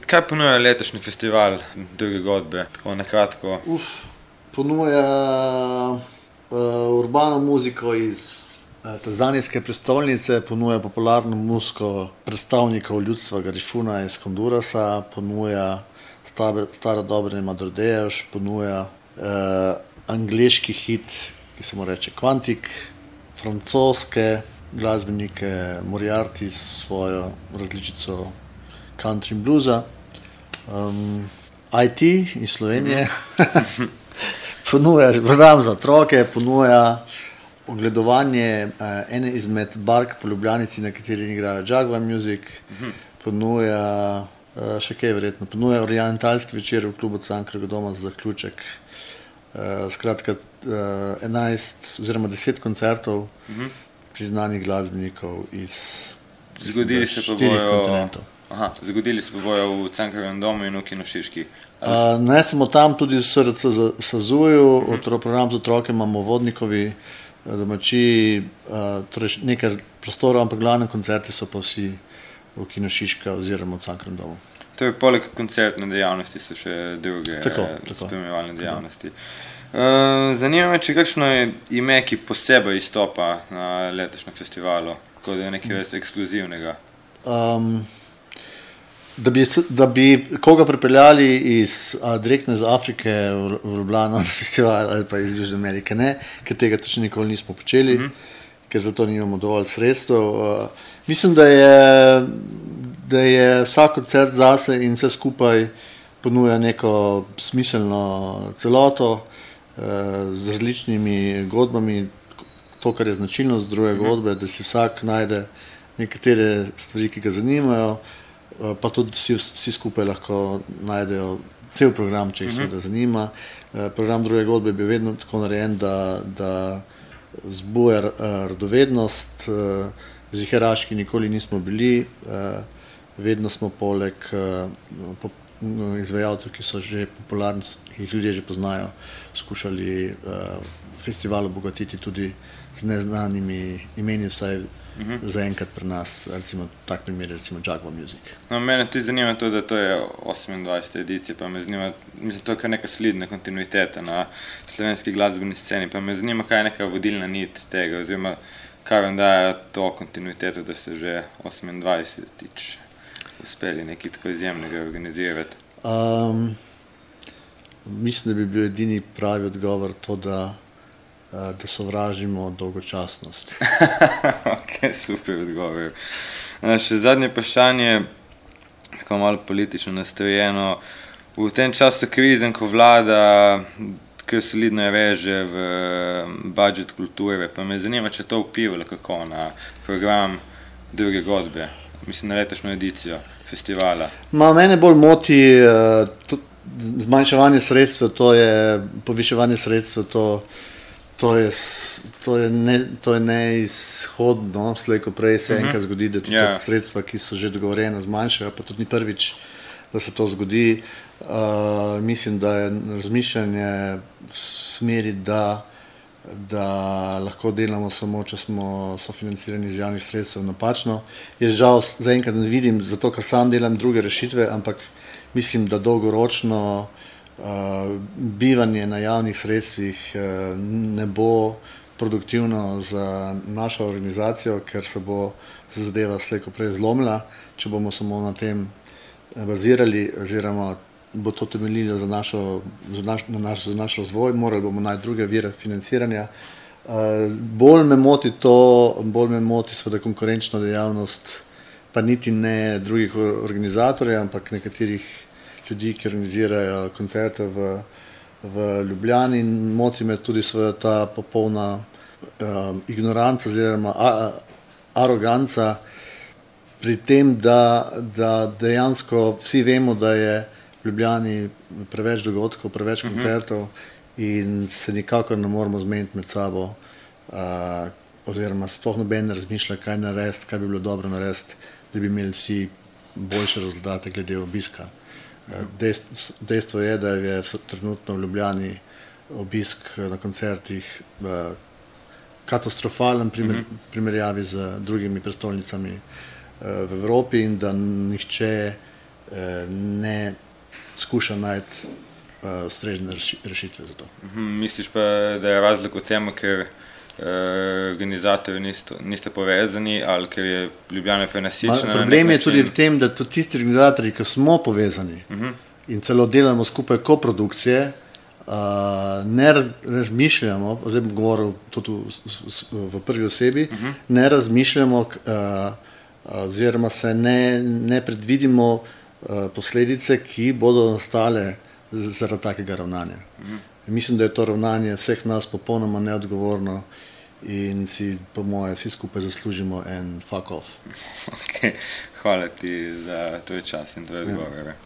Kaj ponuja letošnji festival Druge godbe, tako nakratko? Ponuja urbano muziko iz tanzanijske prestolnice, ponuja popularno muziko predstavnikov ljudstva Garifuna iz Hondurasa, ponuja stara dobra Madrodejoš, ponuja angleški hit, ki se mu reče Quantic, francoske glasbenike Moriarty s svojo različico country bluesa, IT iz Slovenije, ponuja program za otroke, ponuja ogledovanje ene izmed bark po Ljubljanici, na kateri igrajo Jaguar Music, ponuja še kaj verjetno, ponuja orientalski večer v klubu Cankarjevega doma za zaključek. Skratka 11 oziroma 10 koncertov priznanih glasbenikov iz štirih kontinentov. Zgodili se bojo v Cankarjevem domu in v Kinu Šiški. Ne samo tam, tudi v SRC Sazuju, program za otroke imamo Vodnikovi domači, torej nekaj prostorov, ampak glavne koncerti so pa vsi v Kinu Šiška oziroma v Cankarjevem domu. Torej, poleg koncertne dejavnosti so še druge spremljevalne dejavnosti. Zanima me, če kakšno ime, ki posebej izstopa na letošnjem festivalu, kot da je nekaj res ekskluzivnega. Da bi koga pripeljali direktno iz Afrike v Ljubljano na festival ali pa iz Južne Amerike, ne, ker tega še nikoli nismo počeli, ker zato nimamo dovolj sredstev. Mislim, da je vsak koncert zase in vse skupaj ponuja neko smiselno celoto z različnimi godbami, to, kar je značilnost druge godbe, da si vsak najde nekatere stvari, ki ga zanimajo, pa tudi vsi skupaj lahko najdejo cel program, če jih seveda zanima. Program druge godbe je bil vedno tako narejen, da zbuja radovednost, ziheraški nikoli nismo bili, vedno smo poleg izvajalcev, ki so že popularni, ki jih ljudje že poznajo, skušali festival obogatiti tudi z neznanimi imeni, vsaj zaenkrat pri nas, recimo tak primer, recimo Jaguar Music. Mene tudi zanima to, da to je 28. edicija, pa me zanima, mislim, to je kar neka solidna kontinuiteta na slovenski glasbeni sceni, pa me zanima, kaj je neka vodilna nit tega, oziroma kaj vam daje to kontinuiteto, da ste že 28-tič uspeli nekaj tako izjemnega organizirati. Mislim, da bi bil edini pravi odgovor to, da sovražimo dolgočasnost. Ok, super odgovor. Še zadnje vprašanje, tako malo politično nastrojeno. V tem času krizen, ko vlada kar solidno reže v budžet kulture, pa me zanima, če to vplivalo kako na program Druge godbe, mislim na letošnjo edicijo festivala. Mene bolj moti zmanjševanje sredstev, to je poviševanje sredstev, to je neizhodno, slej ko prej se enkrat zgodi, da tudi sredstva, ki so že dogovorjena, zmanjšajo, pa tudi ni prvič, da se to zgodi. Mislim, da je razmišljanje v smeri, da lahko delamo samo, če smo sofinancirani iz javnih sredstev, napačno. Jaz žal zaenkrat ne vidim, zato ker sam delam druge rešitve, ampak mislim, da dolgoročno bivanje na javnih sredstvih ne bo produktivno za našo organizacijo, ker se bo zadeva slej ko prej zlomila, če bomo samo na tem bazirali, oziroma bo to temeljilo za naš razvoj, morali bomo najti druge vire financiranja. Bolj me moti seveda konkurenčna dejavnost, pa niti ne drugih organizatorjev, ampak nekaterih ljudi, ki organizirajo koncerte v Ljubljani, in moti me tudi seveda ta popolna ignoranca oziroma aroganca pri tem, da dejansko vsi vemo, da je v Ljubljani preveč dogodkov, preveč koncertov in se nikakor ne moramo zmeniti med sabo, oziroma sploh noben ne razmišlja, kaj narediti, kaj bi bilo dobro narediti, da bi imeli vsi boljše rezultate glede obiska. Dejstvo je, da je trenutno v Ljubljani obisk na koncertih katastrofalen v primerjavi z drugimi prestolnicami v Evropi in da nihče ne skuša najti ustrezne rešitve za to. Misliš pa, da je razlog v tem, ker organizatorji niste povezani ali ker je Ljubljana prenasičena? Problem je tudi v tem, da tudi tisti organizatorji, ki smo povezani in celo delamo skupaj koprodukcije, ne razmišljamo, zdaj bom govoril tudi v prvi osebi, ne razmišljamo oziroma se ne predvidimo posledice, ki bodo nastale zaradi takega ravnanja. Mislim, da je to ravnanje vseh nas popolnoma neodgovorno in si, po moje, vsi skupaj zaslužimo en fuck off. Okay. Hvala ti za tvoj čas in tvoje odgovore.